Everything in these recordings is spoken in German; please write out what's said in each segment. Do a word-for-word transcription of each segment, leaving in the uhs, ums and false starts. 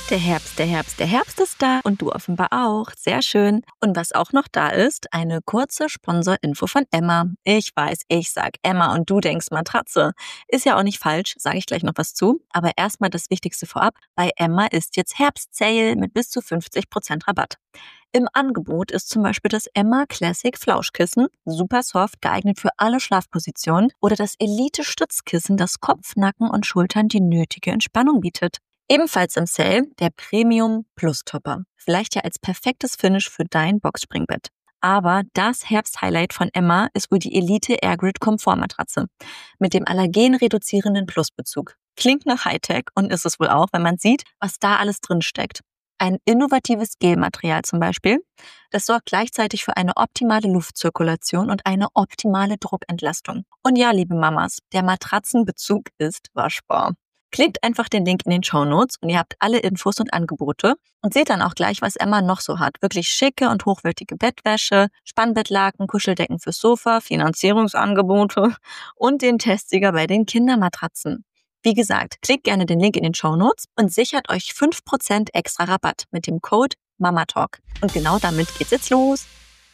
Der Herbst, der Herbst, der Herbst ist da und du offenbar auch. Sehr schön. Und was auch noch da ist, eine kurze Sponsorinfo von Emma. Ich weiß, ich sag Emma und du denkst Matratze. Ist ja auch nicht falsch, sage ich gleich noch was zu. Aber erstmal das Wichtigste vorab. Bei Emma ist jetzt Herbst-Sale mit bis zu fünfzig Prozent Rabatt. Im Angebot ist zum Beispiel das Emma Classic Flauschkissen, super soft, geeignet für alle Schlafpositionen, oder das Elite Stützkissen, das Kopf, Nacken und Schultern die nötige Entspannung bietet. Ebenfalls im Sale der Premium Plus Topper. Vielleicht ja als perfektes Finish für dein Boxspringbett. Aber das Herbst-Highlight von Emma ist wohl die Elite Airgrid Komfortmatratze mit dem allergenreduzierenden Plusbezug. Klingt nach Hightech und ist es wohl auch, wenn man sieht, was da alles drin steckt. Ein innovatives Gelmaterial zum Beispiel. Das sorgt gleichzeitig für eine optimale Luftzirkulation und eine optimale Druckentlastung. Und ja, liebe Mamas, der Matratzenbezug ist waschbar. Klickt einfach den Link in den Shownotes und ihr habt alle Infos und Angebote und seht dann auch gleich, was Emma noch so hat. Wirklich schicke und hochwertige Bettwäsche, Spannbettlaken, Kuscheldecken fürs Sofa, Finanzierungsangebote und den Testsieger bei den Kindermatratzen. Wie gesagt, klickt gerne den Link in den Shownotes und sichert euch fünf Prozent extra Rabatt mit dem Code MAMATALK. Und genau damit geht's jetzt los.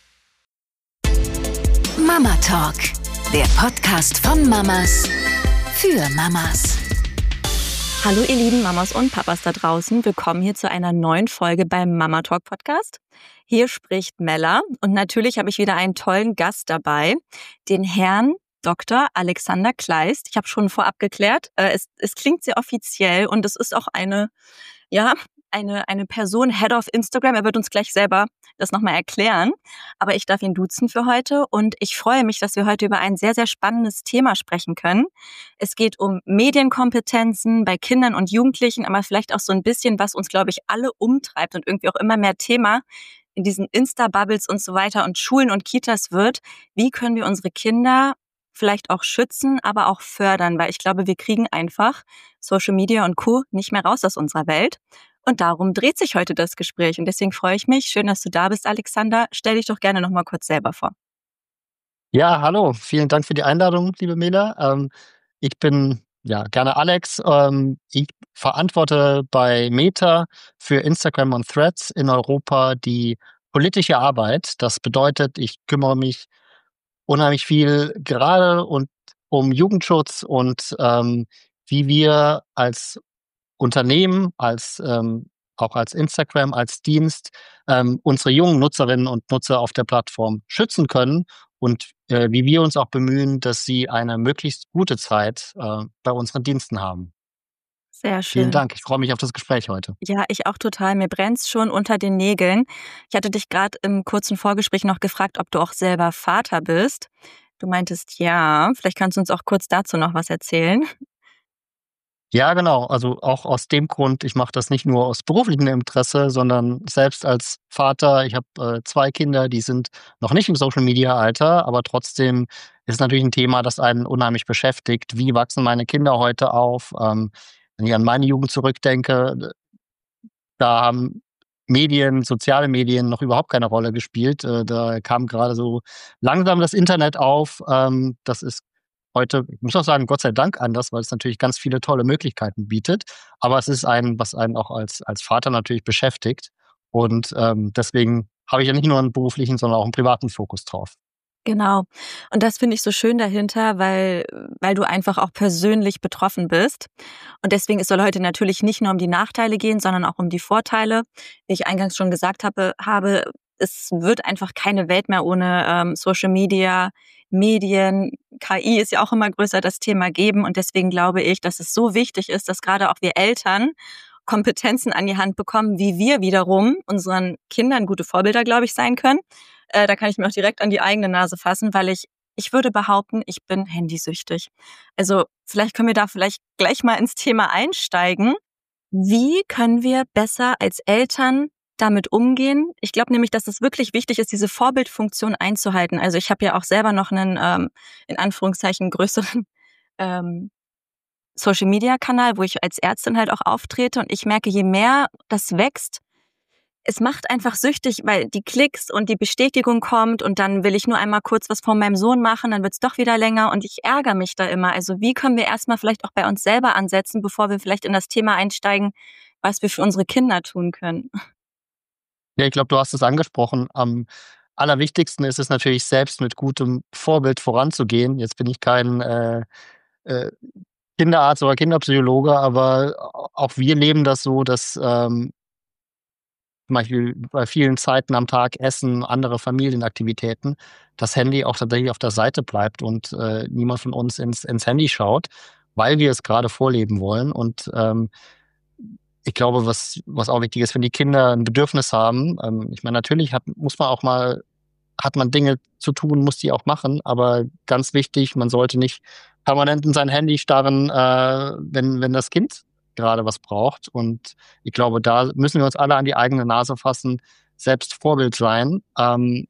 Mama Talk, der Podcast von Mamas für Mamas. Hallo ihr lieben Mamas und Papas da draußen, willkommen hier zu einer neuen Folge beim Mama Talk Podcast. Hier spricht Mella und natürlich habe ich wieder einen tollen Gast dabei, den Herrn Doktor Alexander Kleist. Ich habe schon vorab geklärt, äh, es, es klingt sehr offiziell und es ist auch eine, ja, eine, eine Person, Head of Instagram. Er wird uns gleich selber das nochmal erklären. Aber ich darf ihn duzen für heute und ich freue mich, dass wir heute über ein sehr, sehr spannendes Thema sprechen können. Es geht um Medienkompetenzen bei Kindern und Jugendlichen, aber vielleicht auch so ein bisschen, was uns, glaube ich, alle umtreibt und irgendwie auch immer mehr Thema in diesen Insta-Bubbles und so weiter und Schulen und Kitas wird. Wie können wir unsere Kinder vielleicht auch schützen, aber auch fördern? Weil ich glaube, wir kriegen einfach Social Media und Co. nicht mehr raus aus unserer Welt. Und darum dreht sich heute das Gespräch. Und deswegen freue ich mich. Schön, dass du da bist, Alexander. Stell dich doch gerne noch mal kurz selber vor. Ja, hallo. Vielen Dank für die Einladung, liebe Mela. Ähm, ich bin ja gerne Alex. Ähm, ich verantworte bei Meta für Instagram und Threads in Europa die politische Arbeit. Das bedeutet, ich kümmere mich unheimlich viel gerade und um Jugendschutz und ähm, wie wir als Unternehmen, als ähm, auch als Instagram, als Dienst ähm, unsere jungen Nutzerinnen und Nutzer auf der Plattform schützen können und äh, wie wir uns auch bemühen, dass sie eine möglichst gute Zeit äh, bei unseren Diensten haben. Sehr Vielen schön. Dank. Ich freue mich auf das Gespräch heute. Ja, ich auch total. Mir brennt's schon unter den Nägeln. Ich hatte dich gerade im kurzen Vorgespräch noch gefragt, ob du auch selber Vater bist. Du meintest ja. Vielleicht kannst du uns auch kurz dazu noch was erzählen. Ja, genau. Also auch aus dem Grund, ich mache das nicht nur aus beruflichem Interesse, sondern selbst als Vater. Ich habe äh, zwei Kinder, die sind noch nicht im Social-Media-Alter, aber trotzdem ist natürlich ein Thema, das einen unheimlich beschäftigt. Wie wachsen meine Kinder heute auf? Ähm, wenn ich an meine Jugend zurückdenke, da haben Medien, soziale Medien noch überhaupt keine Rolle gespielt. Äh, da kam gerade so langsam das Internet auf. Ähm, das ist heute, ich muss auch sagen, Gott sei Dank anders, weil es natürlich ganz viele tolle Möglichkeiten bietet. Aber es ist ein, was einen auch als, als Vater natürlich beschäftigt. Und ähm, deswegen habe ich ja nicht nur einen beruflichen, sondern auch einen privaten Fokus drauf. Genau. Und das finde ich so schön dahinter, weil, weil du einfach auch persönlich betroffen bist. Und deswegen, es soll heute natürlich nicht nur um die Nachteile gehen, sondern auch um die Vorteile. Wie ich eingangs schon gesagt habe, habe es wird einfach keine Welt mehr ohne ähm, Social Media, Medien, K I ist ja auch immer größer, das Thema geben. Und deswegen glaube ich, dass es so wichtig ist, dass gerade auch wir Eltern Kompetenzen an die Hand bekommen, wie wir wiederum unseren Kindern gute Vorbilder, glaube ich, sein können. Äh, da kann ich mir auch direkt an die eigene Nase fassen, weil ich, ich würde behaupten, ich bin handysüchtig. Also vielleicht können wir da vielleicht gleich mal ins Thema einsteigen. Wie können wir besser als Eltern damit umgehen? Ich glaube nämlich, dass es wirklich wichtig ist, diese Vorbildfunktion einzuhalten. Also ich habe ja auch selber noch einen, ähm, in Anführungszeichen, größeren ähm, Social-Media-Kanal, wo ich als Ärztin halt auch auftrete. Und ich merke, je mehr das wächst, es macht einfach süchtig, weil die Klicks und die Bestätigung kommt und dann will ich nur einmal kurz was von meinem Sohn machen, dann wird's doch wieder länger und ich ärgere mich da immer. Also wie können wir erstmal vielleicht auch bei uns selber ansetzen, bevor wir vielleicht in das Thema einsteigen, was wir für unsere Kinder tun können. Ja, ich glaube, du hast es angesprochen. Am allerwichtigsten ist es natürlich, selbst mit gutem Vorbild voranzugehen. Jetzt bin ich kein äh, äh, Kinderarzt oder Kinderpsychologe, aber auch wir leben das so, dass ähm, zum Beispiel bei vielen Zeiten am Tag Essen, andere Familienaktivitäten, das Handy auch tatsächlich auf der Seite bleibt und äh, niemand von uns ins, ins Handy schaut, weil wir es gerade vorleben wollen. Und ähm, ich glaube, was, was auch wichtig ist, wenn die Kinder ein Bedürfnis haben, ähm, ich meine, natürlich hat, muss man auch mal, hat man Dinge zu tun, muss die auch machen, aber ganz wichtig, man sollte nicht permanent in sein Handy starren, äh, wenn, wenn das Kind gerade was braucht. Und ich glaube, da müssen wir uns alle an die eigene Nase fassen, selbst Vorbild sein. Ähm,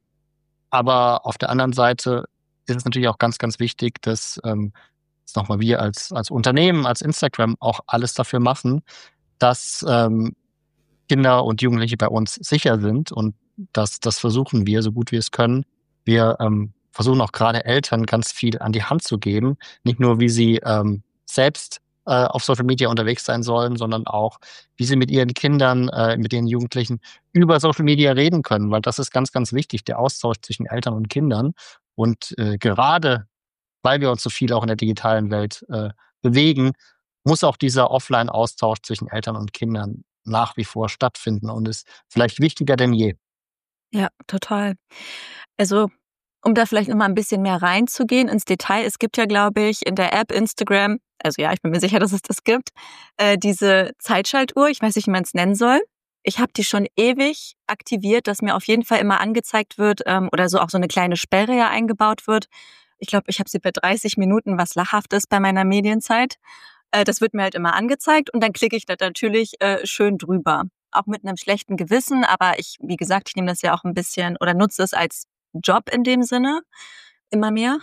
aber auf der anderen Seite ist es natürlich auch ganz, ganz wichtig, dass ähm, jetzt nochmal wir als, als Unternehmen, als Instagram auch alles dafür machen, dass ähm, Kinder und Jugendliche bei uns sicher sind, und das, das versuchen wir, so gut wir es können. Wir ähm, versuchen auch gerade Eltern ganz viel an die Hand zu geben, nicht nur wie sie ähm, selbst äh, auf Social Media unterwegs sein sollen, sondern auch, wie sie mit ihren Kindern, äh, mit ihren Jugendlichen über Social Media reden können, weil das ist ganz, ganz wichtig, der Austausch zwischen Eltern und Kindern. Und äh, gerade weil wir uns so viel auch in der digitalen Welt äh, bewegen, muss auch dieser Offline-Austausch zwischen Eltern und Kindern nach wie vor stattfinden und ist vielleicht wichtiger denn je. Ja, total. Also, um da vielleicht noch mal ein bisschen mehr reinzugehen ins Detail. Es gibt ja, glaube ich, in der App Instagram, also ja, ich bin mir sicher, dass es das gibt, äh, diese Zeitschaltuhr. Ich weiß nicht, wie man es nennen soll. Ich habe die schon ewig aktiviert, dass mir auf jeden Fall immer angezeigt wird, ähm, oder so auch so eine kleine Sperre ja eingebaut wird. Ich glaube, ich habe sie bei dreißig Minuten, was lachhaft ist bei meiner Medienzeit. Äh, das wird mir halt immer angezeigt und dann klicke ich da natürlich äh, schön drüber. Auch mit einem schlechten Gewissen, aber ich, wie gesagt, ich nehme das ja auch ein bisschen oder nutze es als Job in dem Sinne, immer mehr.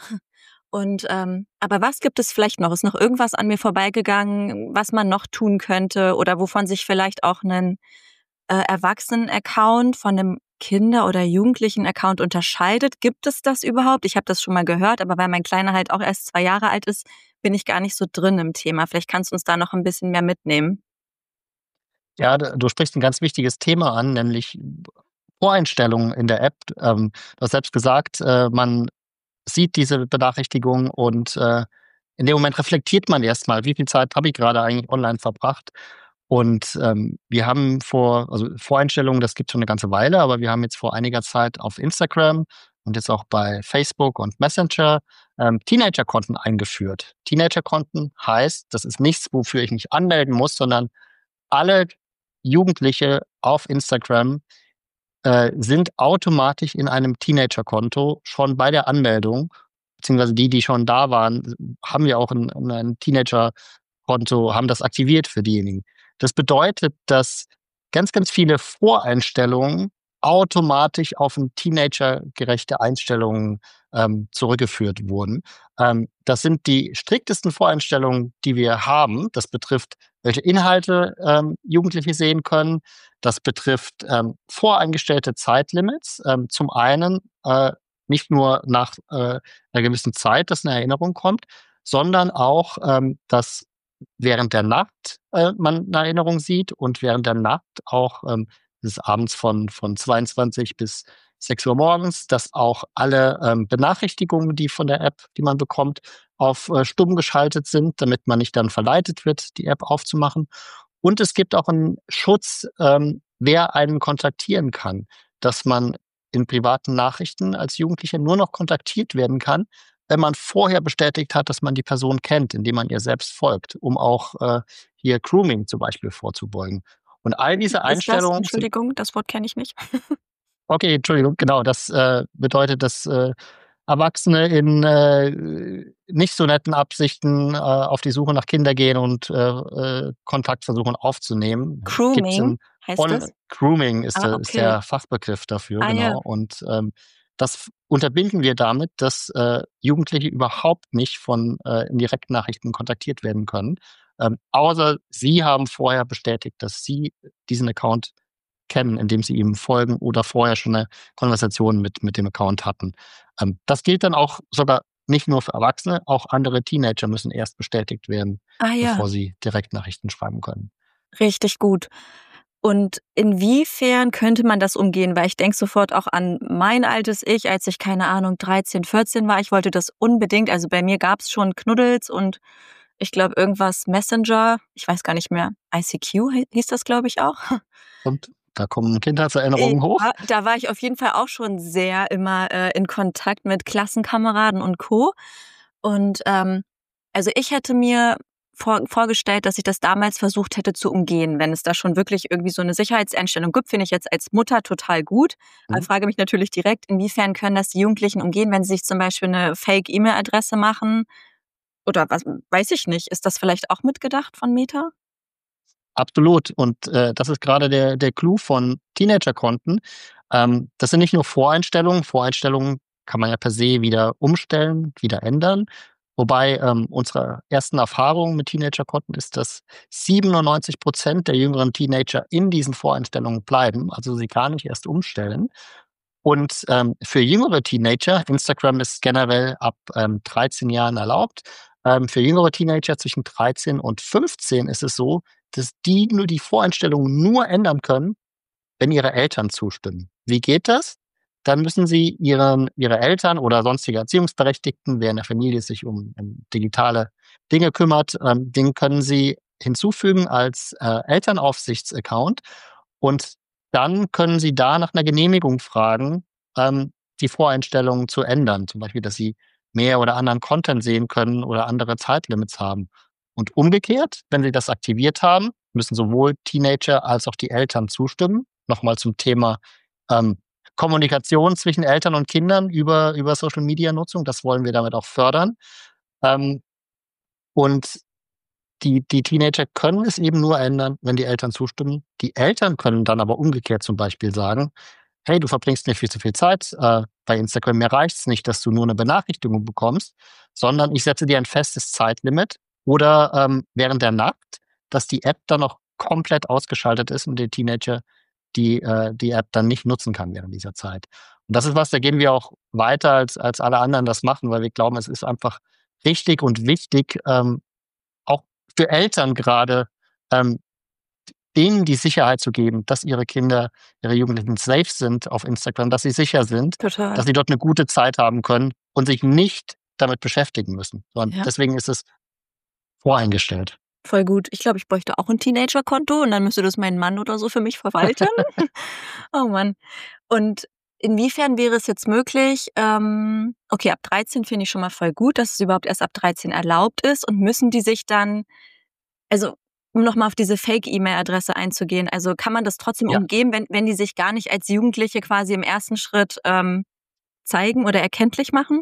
Und ähm, aber was gibt es vielleicht noch? Ist noch irgendwas an mir vorbeigegangen, was man noch tun könnte oder wovon sich vielleicht auch ein äh, Erwachsenen-Account von einem Kinder- oder Jugendlichen-Account unterscheidet? Gibt es das überhaupt? Ich habe das schon mal gehört, aber weil mein Kleiner halt auch erst zwei Jahre alt ist, bin ich gar nicht so drin im Thema. Vielleicht kannst du uns da noch ein bisschen mehr mitnehmen. Ja, d- du sprichst ein ganz wichtiges Thema an, nämlich Voreinstellungen in der App. Ähm, du hast selbst gesagt, äh, man sieht diese Benachrichtigung und äh, in dem Moment reflektiert man erstmal, wie viel Zeit habe ich gerade eigentlich online verbracht. Und ähm, wir haben vor, also Voreinstellungen, das gibt schon eine ganze Weile, aber wir haben jetzt vor einiger Zeit auf Instagram und jetzt auch bei Facebook und Messenger ähm, Teenager-Konten eingeführt. Teenager-Konten heißt, das ist nichts, wofür ich mich anmelden muss, sondern alle Jugendliche auf Instagram äh, sind automatisch in einem Teenager-Konto schon bei der Anmeldung, beziehungsweise die, die schon da waren, haben ja auch ein, ein Teenager-Konto, haben das aktiviert für diejenigen. Das bedeutet, dass ganz, ganz viele Voreinstellungen automatisch auf ein Teenager-gerechte Einstellungen ähm, zurückgeführt wurden. Ähm, das sind die striktesten Voreinstellungen, die wir haben. Das betrifft, welche Inhalte ähm, Jugendliche sehen können. Das betrifft ähm, voreingestellte Zeitlimits. Ähm, zum einen äh, nicht nur nach äh, einer gewissen Zeit, dass eine Erinnerung kommt, sondern auch, ähm, dass während der Nacht äh, man eine Erinnerung sieht und während der Nacht auch ähm, des Abends von, von zweiundzwanzig bis sechs Uhr morgens, dass auch alle ähm, Benachrichtigungen, die von der App, die man bekommt, auf äh, stumm geschaltet sind, damit man nicht dann verleitet wird, die App aufzumachen. Und es gibt auch einen Schutz, ähm, wer einen kontaktieren kann, dass man in privaten Nachrichten als Jugendlicher nur noch kontaktiert werden kann, wenn man vorher bestätigt hat, dass man die Person kennt, indem man ihr selbst folgt, um auch äh, hier Grooming zum Beispiel vorzubeugen. Und all diese Was ist das? Einstellungen sind, Entschuldigung, das Wort kenne ich nicht. okay, Entschuldigung, genau, das äh, bedeutet, dass äh, Erwachsene in äh, nicht so netten Absichten äh, auf die Suche nach Kindern gehen und äh, äh, Kontakt versuchen aufzunehmen. Gibt's Grooming in heißt on das? Grooming ist, Ah, der- ist okay. der Fachbegriff dafür, Ah ja. genau. Und ähm, das unterbinden wir damit, dass äh, Jugendliche überhaupt nicht von äh, in Direktnachrichten kontaktiert werden können. Ähm, außer sie haben vorher bestätigt, dass sie diesen Account kennen, indem sie ihm folgen oder vorher schon eine Konversation mit, mit dem Account hatten. Ähm, das gilt dann auch sogar nicht nur für Erwachsene, auch andere Teenager müssen erst bestätigt werden, Ah ja. bevor sie Direktnachrichten schreiben können. Richtig gut. Und inwiefern könnte man das umgehen? Weil ich denke sofort auch an mein altes Ich, als ich, keine Ahnung, dreizehn, vierzehn war. Ich wollte das unbedingt. Also bei mir gab's schon Knuddels und ich glaube irgendwas Messenger. Ich weiß gar nicht mehr. I C Q hi hieß das, glaube ich, auch. Und da kommen Kindheitserinnerungen hoch? Ja, da war ich auf jeden Fall auch schon sehr immer, äh, in Kontakt mit Klassenkameraden und Co. Und, ähm, also ich hätte mir vor vorgestellt, dass ich das damals versucht hätte zu umgehen, wenn es da schon wirklich irgendwie so 'ne Sicherheitseinstellung gibt, finde ich jetzt als Mutter total gut. Aber Mhm. frage mich natürlich direkt, inwiefern können das die Jugendlichen umgehen, wenn sie sich zum Beispiel 'ne Fake-E-Mail-Adresse machen? Oder was weiß ich nicht. Ist das vielleicht auch mitgedacht von Meta? Absolut. Und, äh, das ist grade der der Clou von Teenagerkonten. Ähm, das sind nicht nur Voreinstellungen. Voreinstellungen kann man ja per se wieder umstellen, wieder ändern. Wobei, ähm, unsere ersten Erfahrungen mit Teenagerkonten ist, dass siebenundneunzig Prozent der jüngeren Teenager in diesen Voreinstellungen bleiben, also sie gar nicht erst umstellen. Und, ähm, für jüngere Teenager Instagram ist generell ab, ähm, dreizehn Jahren erlaubt. Ähm, für jüngere Teenager zwischen dreizehn und fünfzehn ist es so, dass die nur die Voreinstellungen nur ändern können, wenn ihre Eltern zustimmen. Wie geht das? Dann müssen sie ihren ihre Eltern oder sonstige Erziehungsberechtigten, wer in der Familie sich um, um digitale Dinge kümmert, ähm, den können sie hinzufügen als, äh, Elternaufsichts-Account. Und dann können sie da nach 'ner Genehmigung fragen, ähm, die Voreinstellungen zu ändern. Zum Beispiel, dass sie mehr oder anderen Content sehen können oder andere Zeitlimits haben. Und umgekehrt, wenn sie das aktiviert haben, müssen sowohl Teenager als auch die Eltern zustimmen. Noch mal zum Thema, ähm, Kommunikation zwischen Eltern und Kindern über über Social-Media-Nutzung. Das wollen wir damit auch fördern. Ähm, und die die Teenager können es eben nur ändern, wenn die Eltern zustimmen. Die Eltern können dann aber umgekehrt zum Beispiel sagen: „Hey, du verbringst mir viel zu viel Zeit, äh, bei Instagram. Mir reicht's nicht, dass du nur 'ne Benachrichtigung bekommst, sondern ich setze dir ein festes Zeitlimit.“ Oder, ähm, während der Nacht, dass die App dann auch komplett ausgeschaltet ist und der Teenager die, äh die App dann nicht nutzen kann während dieser Zeit. Und das ist was, da gehen wir auch weiter als als alle anderen das machen, weil wir glauben, es ist einfach richtig und wichtig, ähm, auch für Eltern grade, ähm, denen die Sicherheit zu geben, dass ihre Kinder, ihre Jugendlichen safe sind auf Instagram, dass sie sicher sind, Total. dass sie dort 'ne gute Zeit haben können und sich nicht damit beschäftigen müssen. So und Ja. deswegen ist es voreingestellt. Voll gut. Ich glaube, ich bräuchte auch 'n Teenagerkonto und dann müsste das mein Mann oder so für mich verwalten. Oh Mann. Und inwiefern wäre es jetzt möglich ähm, okay, ab dreizehn finde ich schon mal voll gut, dass es überhaupt erst ab dreizehn erlaubt ist. Und müssen die sich dann also, um noch mal auf diese Fake-E-Mail-Adresse einzugehen, also kann man das trotzdem Ja. umgehen, wenn wenn die sich gar nicht als Jugendliche quasi im ersten Schritt, ähm, zeigen oder erkenntlich machen?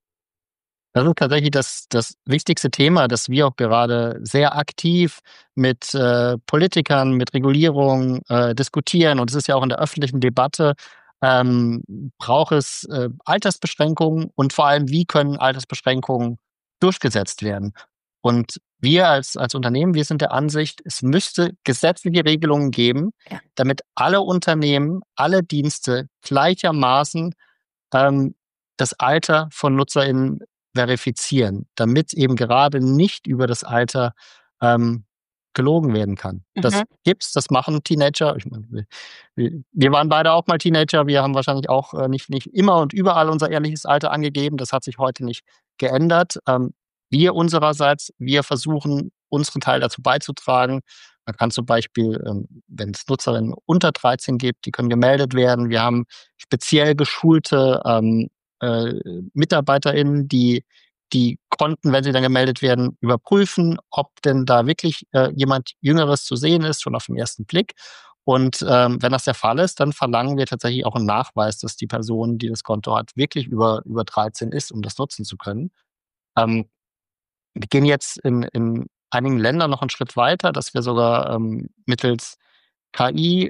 Das ist tatsächlich das das wichtigste Thema, das wir auch gerade sehr aktiv mit, äh, Politikern, mit Regulierung, äh, diskutieren. Und es ist ja auch in der öffentlichen Debatte, ähm, braucht es, äh, Altersbeschränkungen und vor allem, wie können Altersbeschränkungen durchgesetzt werden? Und wir als als Unternehmen, wir sind der Ansicht, es müsste gesetzliche Regelungen geben, Ja. damit alle Unternehmen, alle Dienste gleichermaßen, ähm, das Alter von NutzerInnen verifizieren, damit eben gerade nicht über das Alter, ähm, gelogen werden kann. Das Mhm. gibt's, das machen Teenager. Ich meine, wir wir wir waren beide auch mal Teenager. Wir haben wahrscheinlich auch, äh, nicht nicht immer und überall unser ehrliches Alter angegeben. Das hat sich heute nicht geändert. Ähm, wir unsererseits, wir versuchen, unseren Teil dazu beizutragen. Man kann zum Beispiel, ähm, wenn's Nutzerinnen unter dreizehn gibt, die können gemeldet werden. Wir haben speziell geschulte, ähm, äh, MitarbeiterInnen, die die Konten, wenn sie dann gemeldet werden, überprüfen, ob denn da wirklich, äh, jemand Jüngeres zu sehen ist, schon aufm ersten Blick. Und, ähm, wenn das der Fall ist, dann verlangen wir tatsächlich auch 'n Nachweis, dass die Person, die das Konto hat, wirklich über über dreizehn ist, um das nutzen zu können. Ähm, wir gehen jetzt in in einigen Ländern noch 'n Schritt weiter, dass wir sogar, ähm, mittels K I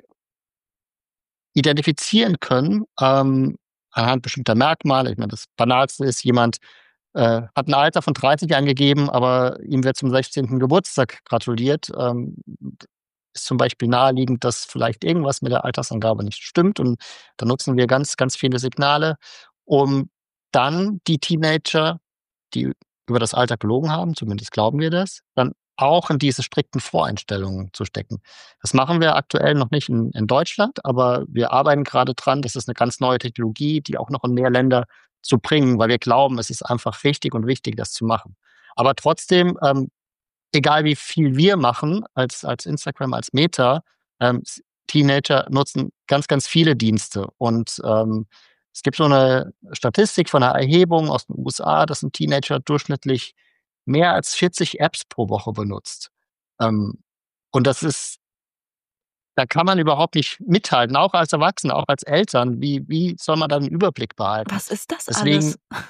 identifizieren können, ähm, anhand bestimmter Merkmale. Ich meine, das Banalste ist, jemand, äh, hat 'n Alter von dreißig angegeben, aber ihm wird zum sechzehnten Geburtstag gratuliert. Ähm, ist zum Beispiel naheliegend, dass vielleicht irgendwas mit der Altersangabe nicht stimmt. Und da nutzen wir ganz, ganz viele Signale, um dann die Teenager, die über das Alter gelogen haben, zumindest glauben wir das, dann auch in diese strikten Voreinstellungen zu stecken. Das machen wir aktuell noch nicht in, in Deutschland, aber wir arbeiten gerade dran. Das ist eine ganz neue Technologie, die auch noch in mehr Länder zu bringen, weil wir glauben, es ist einfach richtig und wichtig, das zu machen. Aber trotzdem, ähm, egal wie viel wir machen als, als Instagram, als Meta, ähm, Teenager nutzen ganz, ganz viele Dienste. Und ähm, es gibt so eine Statistik von einer Erhebung aus den U S A, dass ein Teenager durchschnittlich mehr als vierzig Apps pro Woche benutzt. Ähm, und das ist, da kann man überhaupt nicht mithalten, auch als Erwachsene, auch als Eltern. Wie, wie soll man da einen Überblick behalten? Was ist das Deswegen, alles?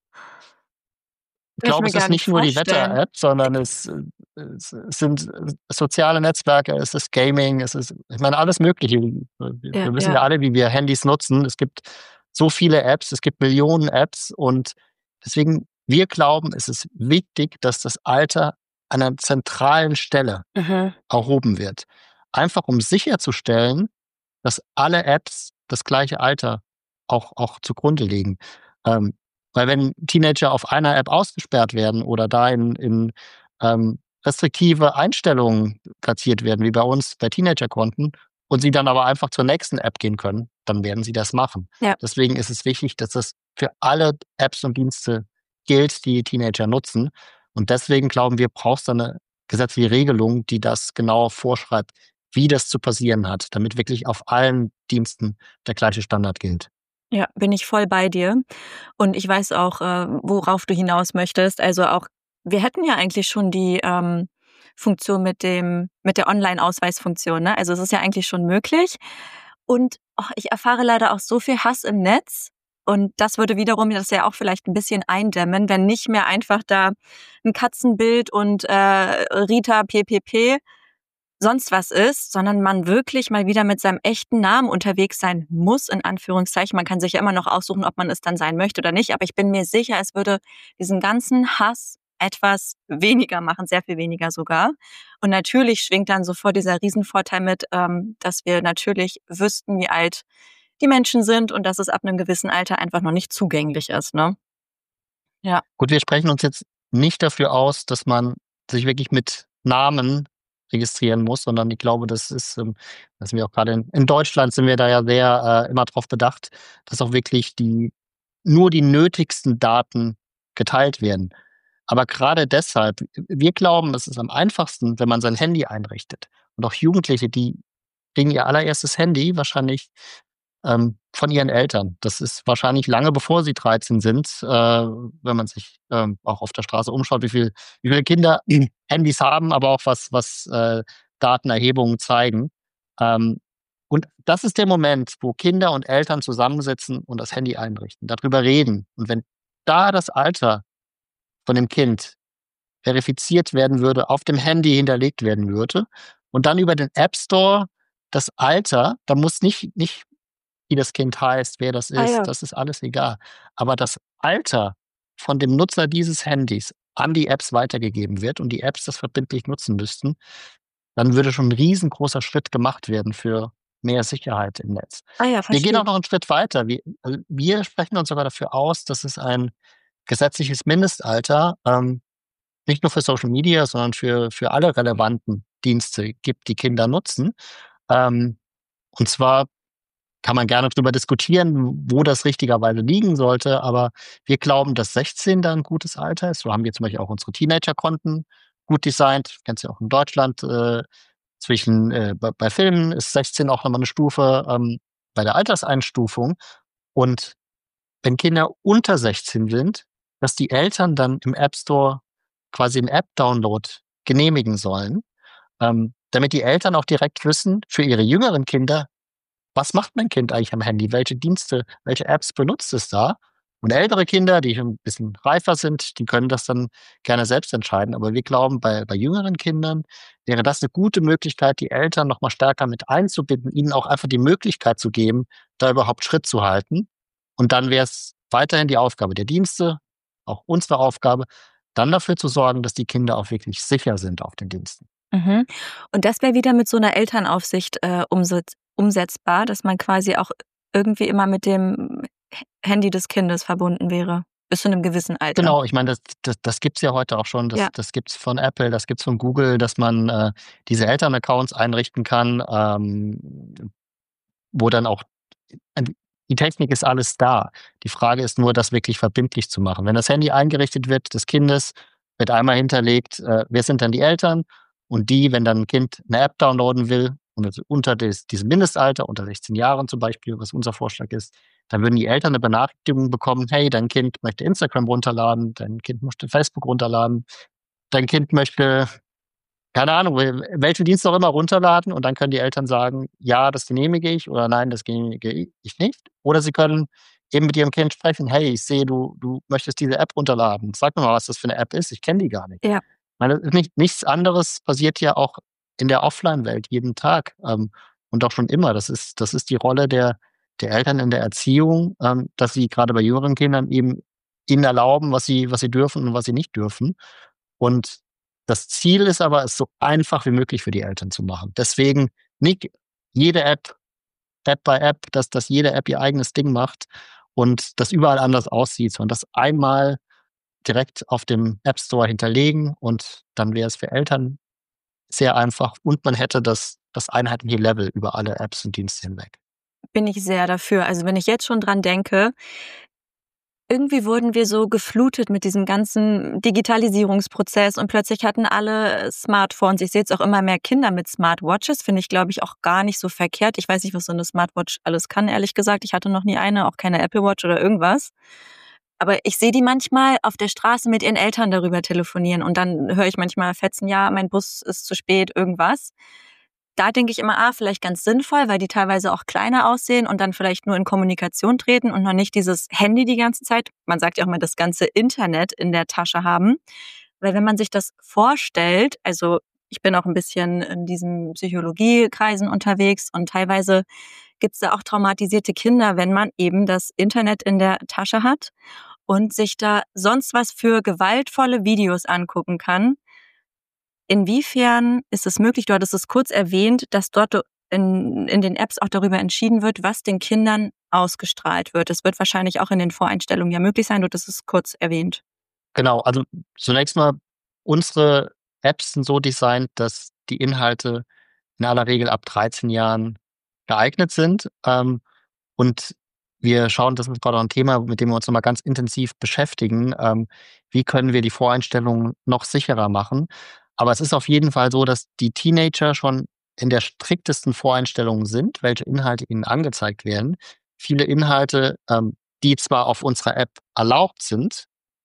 ich Kann ich glaube, mir es gar ist nicht nicht nur die vorstellen. Wetter-App, sondern es, äh, es, es sind äh, soziale Netzwerke, es ist Gaming, es ist, ich meine, alles Mögliche. Wir, Ja, wir wissen ja. ja alle, wie wir Handys nutzen. Es gibt so viele Apps, es gibt Millionen Apps und deswegen, wir glauben, es ist wichtig, dass das Alter an einer zentralen Stelle Mhm. erhoben wird. Einfach um sicherzustellen, dass alle Apps das gleiche Alter auch, auch zugrunde legen. Ähm, weil wenn Teenager auf einer App ausgesperrt werden oder da in, in ähm, restriktive Einstellungen platziert werden, wie bei uns bei Teenagerkonten, und sie dann aber einfach zur nächsten App gehen können, dann werden sie das machen. Ja. Deswegen ist es wichtig, dass das für alle Apps und Dienste gilt, die Teenager nutzen. Und deswegen glauben wir, braucht es eine gesetzliche Regelung, die das genau vorschreibt, wie das zu passieren hat, damit wirklich auf allen Diensten der gleiche Standard gilt. Ja, bin ich voll bei dir. Und ich weiß auch, äh, worauf du hinaus möchtest. Also auch, wir hätten ja eigentlich schon die ähm, Funktion mit dem, mit der Online-Ausweisfunktion, ne? Also es ist ja eigentlich schon möglich. Und oh, ich erfahre leider auch so viel Hass im Netz. Und das würde wiederum das ja auch vielleicht ein bisschen eindämmen, wenn nicht mehr einfach da ein Katzenbild und äh, Rita P P P sonst was ist, sondern man wirklich mal wieder mit seinem echten Namen unterwegs sein muss, in Anführungszeichen. Man kann sich ja immer noch aussuchen, ob man es dann sein möchte oder nicht, aber ich bin mir sicher, es würde diesen ganzen Hass etwas weniger machen, sehr viel weniger sogar. Und natürlich schwingt dann sofort dieser Riesenvorteil mit, ähm, dass wir natürlich wüssten, wie alt die Menschen sind und dass es ab einem gewissen Alter einfach noch nicht zugänglich ist, ne? Ja. Gut, wir sprechen uns jetzt nicht dafür aus, dass man sich wirklich mit Namen registrieren muss, sondern ich glaube, das ist, ähm, dass wir auch gerade in, in Deutschland sind wir da ja sehr äh, immer darauf bedacht, dass auch wirklich die nur die nötigsten Daten geteilt werden. Aber gerade deshalb, wir glauben, es ist am einfachsten, wenn man sein Handy einrichtet. Und auch Jugendliche, die kriegen ihr allererstes Handy wahrscheinlich ähm, von ihren Eltern. Das ist wahrscheinlich lange bevor sie dreizehn sind, äh, wenn man sich ähm, auch auf der Straße umschaut, wie viel, wie viele Kinder Handys haben, aber auch was, was äh, Datenerhebungen zeigen. Ähm, und das ist der Moment, wo Kinder und Eltern zusammensitzen und das Handy einrichten, darüber reden. Und wenn da das Alter von dem Kind verifiziert werden würde, auf dem Handy hinterlegt werden würde und dann über den App Store das Alter, da muss nicht, nicht wie das Kind heißt, wer das Ah ist, ja. das ist alles egal. Aber das Alter von dem Nutzer dieses Handys an die Apps weitergegeben wird und die Apps das verbindlich nutzen müssten, dann würde schon ein riesengroßer Schritt gemacht werden für mehr Sicherheit im Netz. Ah ja, Wir gehen verstehe. auch noch einen Schritt weiter. Wir, also wir sprechen uns sogar dafür aus, dass es ein gesetzliches Mindestalter ähm, nicht nur für Social Media, sondern für, für alle relevanten Dienste gibt, die Kinder nutzen. Ähm, und zwar kann man gerne drüber diskutieren, wo das richtigerweise liegen sollte, aber wir glauben, dass sechzehn da ein gutes Alter ist. So haben wir zum Beispiel auch unsere Teenager-Konten gut designt. Kennst du ja auch in Deutschland. Äh, zwischen äh, bei, bei Filmen ist sechzehn auch nochmal eine Stufe ähm, bei der Alterseinstufung. Und wenn Kinder unter sechzehn sind, dass die Eltern dann im App Store quasi den App-Download genehmigen sollen, ähm, damit die Eltern auch direkt wissen, für ihre jüngeren Kinder, was macht mein Kind eigentlich am Handy? Welche Dienste, welche Apps benutzt es da? Und ältere Kinder, die schon ein bisschen reifer sind, die können das dann gerne selbst entscheiden. Aber wir glauben, bei, bei jüngeren Kindern wäre das eine gute Möglichkeit, die Eltern noch mal stärker mit einzubinden, ihnen auch einfach die Möglichkeit zu geben, da überhaupt Schritt zu halten. Und dann wäre es weiterhin die Aufgabe der Dienste, auch unsere Aufgabe, dann dafür zu sorgen, dass die Kinder auch wirklich sicher sind auf den Diensten. Mhm. Und das wäre wieder mit so einer Elternaufsicht äh, umsetz umsetzbar, dass man quasi auch irgendwie immer mit dem H Handy des Kindes verbunden wäre. bis zu einem gewissen Alter. Genau, ich meine, das das das gibt's ja heute auch schon. Das Ja. das gibt's von Apple, das gibt's von Google, dass man, äh, diese Elternaccounts einrichten kann, ähm, wo dann auch die Technik ist alles da. Die Frage ist nur, das wirklich verbindlich zu machen. Wenn das Handy eingerichtet wird des Kindes, wird einmal hinterlegt, äh, wer sind dann die Eltern und die, wenn dann 'n Kind 'ne App downloaden will und es unter des diesem Mindestalter, unter sechzehn Jahren zum Beispiel, was unser Vorschlag ist, dann würden die Eltern 'ne Benachrichtigung bekommen: „Hey, dein Kind möchte Instagram runterladen, dein Kind möchte Facebook runterladen, dein Kind möchte" keine Ahnung, wel welchen Dienst auch immer runterladen und dann können die Eltern sagen: „Ja, das genehmige ich" oder „Nein, das genehmige i ich nicht." Oder sie können eben mit ihrem Kind sprechen: „Hey, ich sehe, du du möchtest diese App runterladen. Sag mir mal, was das für 'ne App ist. Ich kenne die gar nicht." Ja. Meine, nicht nichts anderes passiert ja auch in der Offline-Welt jeden Tag, ähm, und auch schon immer. Das ist das ist die Rolle der der Eltern in der Erziehung, ähm, dass sie grade bei jüngeren Kindern eben ihnen erlauben, was sie was sie dürfen und was sie nicht dürfen. Und das Ziel ist aber, es so einfach wie möglich für die Eltern zu machen. Deswegen nicht jede App, App by App, dass dass jede App ihr eigenes Ding macht und das überall anders aussieht, sondern das einmal direkt auf dem App Store hinterlegen und dann wäre es für Eltern sehr einfach und man hätte das das einheitliche Level über alle Apps und Dienste hinweg. Bin ich sehr dafür. Also, wenn ich jetzt schon dran denke irgendwie wurden wir so geflutet mit diesem ganzen Digitalisierungsprozess und plötzlich hatten alle Smartphones. Ich sehe jetzt auch immer mehr Kinder mit Smartwatches, finde ich, glaube ich, auch gar nicht so verkehrt. Ich weiß nicht, was so 'ne Smartwatch alles kann, ehrlich gesagt. Ich hatte noch nie eine, auch keine Apple Watch oder irgendwas. Aber ich sehe die manchmal auf der Straße mit ihren Eltern darüber telefonieren und dann höre ich manchmal Fetzen: „Ja, mein Bus ist zu spät", irgendwas. Da denke ich immer, ah, vielleicht ganz sinnvoll, weil die teilweise auch kleiner aussehen und dann vielleicht nur in Kommunikation treten und noch nicht dieses Handy die ganze Zeit, man sagt ja auch immer, das ganze Internet in der Tasche haben. Weil wenn man sich das vorstellt, also ich bin auch 'n bisschen in diesen Psychologiekreisen unterwegs und teilweise gibt's da auch traumatisierte Kinder, wenn man eben das Internet in der Tasche hat und sich da sonst was für gewaltvolle Videos angucken kann. Inwiefern ist es möglich, du hattest es kurz erwähnt, dass dort in in den Apps auch darüber entschieden wird, was den Kindern ausgestrahlt wird. Das wird wahrscheinlich auch in den Voreinstellungen ja möglich sein, du hattest es kurz erwähnt. Genau, also zunächst mal, unsere Apps sind so designt, dass die Inhalte in aller Regel ab dreizehn Jahren geeignet sind, ähm, und wir schauen, das ist grade auch 'n Thema, mit dem wir uns noch mal ganz intensiv beschäftigen, ähm, wie können wir die Voreinstellungen noch sicherer machen? Aber es ist auf jeden Fall so, dass die Teenager schon in der striktesten Voreinstellung sind, welche Inhalte ihnen angezeigt werden. Viele Inhalte, ähm, die zwar auf unserer App erlaubt sind,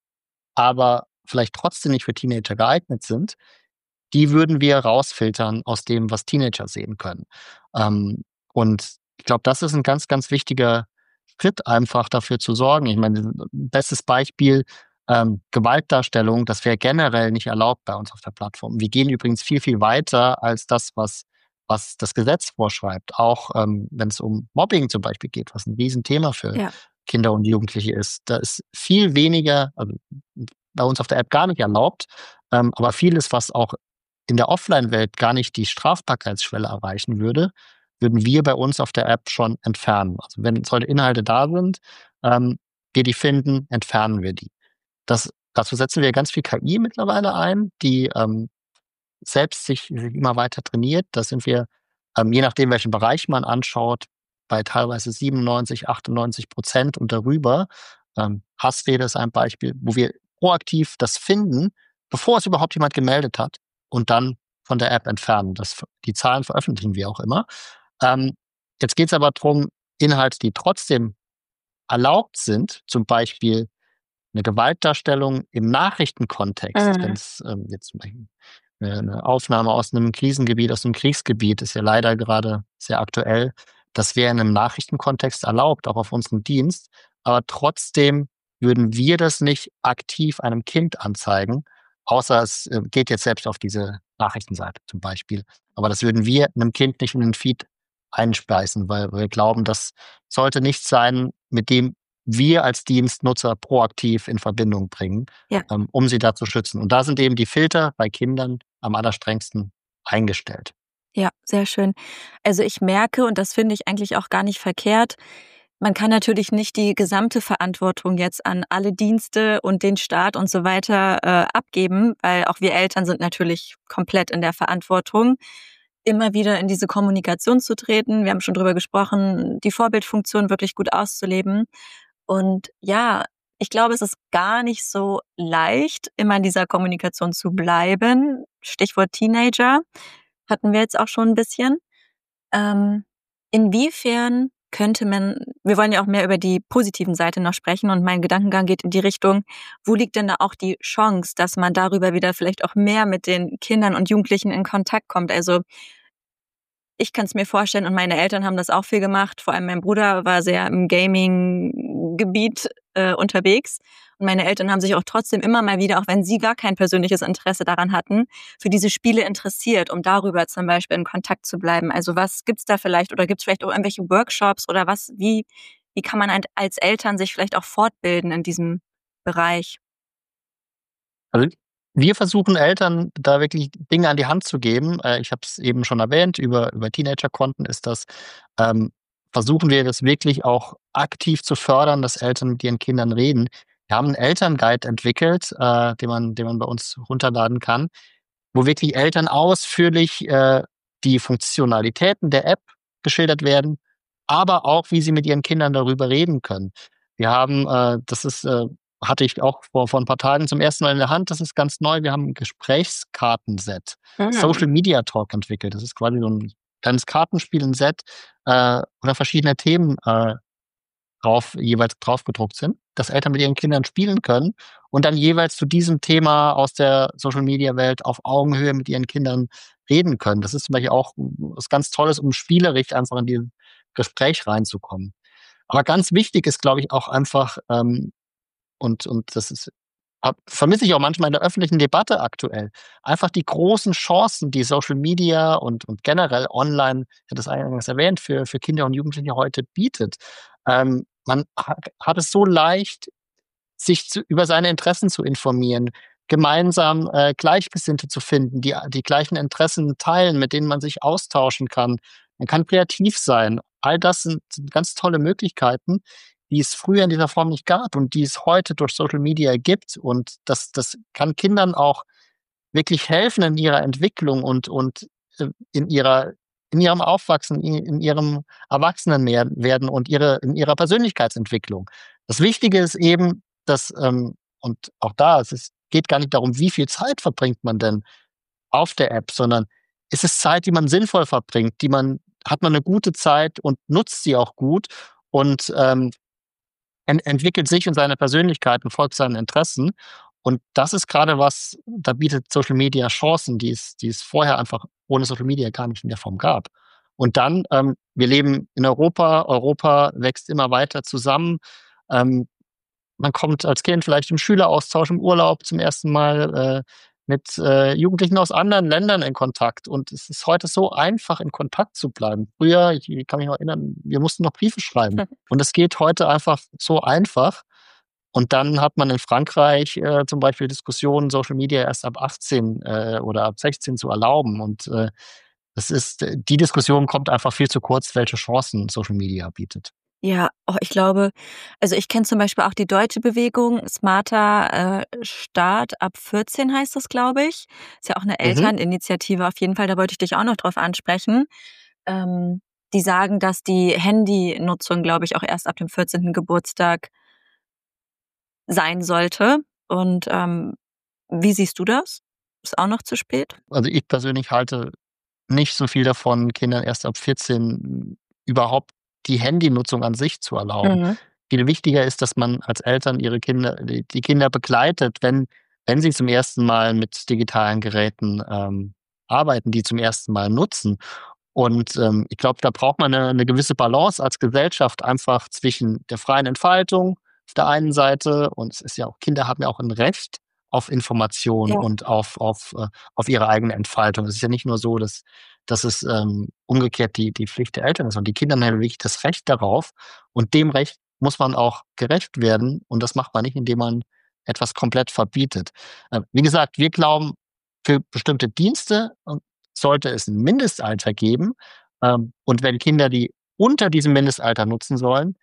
aber vielleicht trotzdem nicht für Teenager geeignet sind, die würden wir rausfiltern aus dem, was Teenager sehen können. Ähm, und ich glaube, das ist 'n ganz, ganz wichtiger Schritt, einfach dafür zu sorgen. Ich meine, bestes Beispiel, ähm, Gewaltdarstellung, das wäre generell nicht erlaubt bei uns auf der Plattform. Wir gehen übrigens viel, viel weiter als das, was was das Gesetz vorschreibt. Auch, ähm, wenn's um Mobbing zum Beispiel geht, was 'n Riesenthema für Ja. Kinder und Jugendliche ist. Da ist viel weniger, also bei uns auf der App gar nicht erlaubt, ähm, aber vieles, was auch in der Offline-Welt gar nicht die Strafbarkeitsschwelle erreichen würde, würden wir bei uns auf der App schon entfernen. Also, wenn solche Inhalte da sind, ähm, wir die finden, entfernen wir die. Das dazu setzen wir ganz viel K I mittlerweile ein, die, ähm, selbst sich sich immer weiter trainiert. Da sind wir, ähm, je nachdem, welchen Bereich man anschaut, bei teilweise siebenundneunzig, achtundneunzig Prozent und darüber. Ähm, Hassrede ist ein Beispiel, wo wir proaktiv das finden, bevor es überhaupt jemand gemeldet hat und dann von der App entfernen. Das v die Zahlen veröffentlichen wir auch immer. Ähm, jetzt geht's aber drum, Inhalte, die trotzdem erlaubt sind, zum Beispiel 'ne Gewaltdarstellung im Nachrichtenkontext, Mhm. wenn's, ähm, jetzt zum Beispiel 'ne 'ne Aufnahme aus 'nem Krisengebiet, aus 'nem Kriegsgebiet ist ja leider grade sehr aktuell. Das wäre in 'nem Nachrichtenkontext erlaubt, auch auf unserem Dienst, aber trotzdem würden wir das nicht aktiv einem Kind anzeigen, außer es, äh, geht jetzt selbst auf diese Nachrichtenseite zum Beispiel. Aber das würden wir 'nem Kind nicht in den Feed einspeisen, weil wir glauben, das sollte nichts sein, mit dem wir als Dienstnutzer proaktiv in Verbindung bringen, Ja. ähm, um sie da zu schützen. Und da sind eben die Filter bei Kindern am allerstrengsten eingestellt. Ja, sehr schön. Also, ich merke, und das finde ich eigentlich auch gar nicht verkehrt, Man kann natürlich nicht die gesamte Verantwortung jetzt an alle Dienste und den Staat und so weiter äh, abgeben, weil auch wir Eltern sind natürlich komplett in der Verantwortung, immer wieder in diese Kommunikation zu treten. Wir haben schon drüber gesprochen, die Vorbildfunktion wirklich gut auszuleben. Und ja, ich glaube, es ist gar nicht so leicht, immer in dieser Kommunikation zu bleiben. Stichwort Teenager hatten wir jetzt auch schon ein bisschen. Ähm, inwiefern könnte man, wir wollen ja auch mehr über die positiven Seite noch sprechen und mein Gedankengang geht in die Richtung, wo liegt denn da auch die Chance, dass man darüber wieder vielleicht auch mehr mit den Kindern und Jugendlichen in Kontakt kommt? Also ich kann es mir vorstellen und meine Eltern haben das auch viel gemacht. Vor allem mein Bruder war sehr im Gaming-Gebiet äh, unterwegs. Und meine Eltern haben sich auch trotzdem immer mal wieder, auch wenn sie gar kein persönliches Interesse daran hatten, für diese Spiele interessiert, um darüber zum Beispiel in Kontakt zu bleiben. Also was gibt's da vielleicht oder gibt's vielleicht auch irgendwelche Workshops oder was, wie, wie kann man als Eltern sich vielleicht auch fortbilden in diesem Bereich? Also, wir versuchen Eltern da wirklich Dinge an die Hand zu geben. Äh, ich habe es eben schon erwähnt, über über Teenagerkonten ist das ähm, versuchen wir das wirklich auch aktiv zu fördern, dass Eltern mit ihren Kindern reden. Wir haben 'n Elternguide entwickelt, äh, den man den man bei uns runterladen kann, wo wirklich Eltern ausführlich, äh, die Funktionalitäten der App geschildert werden, aber auch, wie sie mit ihren Kindern darüber reden können. Wir haben, äh das ist, äh hatte ich auch vor vor 'n paar Tagen zum ersten Mal in der Hand. Das ist ganz neu. Wir haben 'n Gesprächskartenset, Mhm. Social Media Talk entwickelt. Das ist quasi so 'n kleines Kartenspiel, 'n Set, äh, wo da verschiedene Themen, äh, drauf jeweils draufgedruckt sind, dass Eltern mit ihren Kindern spielen können und dann jeweils zu diesem Thema aus der Social-Media-Welt auf Augenhöhe mit ihren Kindern reden können. Das ist zum Beispiel auch was ganz Tolles, um spielerisch einfach in dieses Gespräch reinzukommen. Aber ganz wichtig ist, glaube ich, auch einfach, ähm, und und das ist ab vermisse ich auch manchmal in der öffentlichen Debatte aktuell, einfach die großen Chancen, die Social Media und und generell online, ich hatte das eingangs erwähnt, für für Kinder und Jugendliche heute bietet. Ähm, man ha hat es so leicht, sich zu über seine Interessen zu informieren, gemeinsam, äh, Gleichgesinnte zu finden, die die gleichen Interessen teilen, mit denen man sich austauschen kann. Man kann kreativ sein. All das sind sind ganz tolle Möglichkeiten, die es früher in dieser Form nicht gab und die es heute durch Social Media gibt. Und das das kann Kindern auch wirklich helfen in ihrer Entwicklung und und, äh, in ihrer in ihrem Aufwachsen, in in ihrem Erwachsenenwerden werden und ihre in ihrer Persönlichkeitsentwicklung. Das Wichtige ist eben, dass, ähm und auch da, es ist geht gar nicht darum, wie viel Zeit verbringt man denn auf der App, sondern ist es Zeit, die man sinnvoll verbringt, die man hat man 'ne gute Zeit und nutzt sie auch gut und, ähm, ent entwickelt sich und seine Persönlichkeit und folgt seinen Interessen. Und das ist grade was, da bietet Social Media Chancen, die es die es vorher einfach ohne Social Media gar nicht in der Form gab. Und dann, ähm, wir leben in Europa. Europa wächst immer weiter zusammen. Ähm, man kommt als Kind vielleicht im Schüleraustausch, im Urlaub zum ersten Mal, äh, mit, äh, Jugendlichen aus anderen Ländern in Kontakt. Und es ist heute so einfach, in Kontakt zu bleiben. Früher, ich ich kann mich noch erinnern, wir mussten noch Briefe schreiben. Und es geht heute einfach so einfach. Und dann hat man in Frankreich, äh, zum Beispiel Diskussionen, Social Media erst ab achtzehn, äh, oder ab sechzehn zu erlauben. Und, äh, das ist die Diskussion kommt einfach viel zu kurz, welche Chancen Social Media bietet. Ja, oh, ich glaube also ich kenne zum Beispiel auch die deutsche Bewegung Smarter, äh, Staat ab vierzehn heißt das, glaube ich. Ist ja auch 'ne Mhm. Elterninitiative auf jeden Fall, da wollte ich dich auch noch drauf ansprechen. Ähm, die sagen, dass die Handynutzung, glaube ich, auch erst ab dem vierzehnten Geburtstag sein sollte. Und, ähm, wie siehst du das? Ist auch noch zu spät? Also, ich persönlich halte nicht so viel davon, Kindern erst ab vierzehn überhaupt die Handynutzung an sich zu erlauben. Mhm. Viel wichtiger ist, dass man als Eltern ihre Kinder die die Kinder begleitet, wenn wenn sie zum ersten Mal mit digitalen Geräten, ähm, arbeiten, die zum ersten Mal nutzen. Und, ähm, ich glaube, da braucht man 'ne 'ne gewisse Balance als Gesellschaft einfach zwischen der freien Entfaltung auf der einen Seite und es ist ja auch Kinder haben ja auch 'n Recht auf Information Ja. und auf auf, äh auf ihre eigene Entfaltung. Es ist ja nicht nur so, dass dass es, ähm, umgekehrt die die Pflicht der Eltern ist, sondern die Kinder haben ja wirklich das Recht darauf. Und dem Recht muss man auch gerecht werden. Und das macht man nicht, indem man etwas komplett verbietet. Äh, wie gesagt, wir glauben, für bestimmte Dienste, ähm, sollte es 'n Mindestalter geben. Ähm, und wenn Kinder die unter diesem Mindestalter nutzen sollen,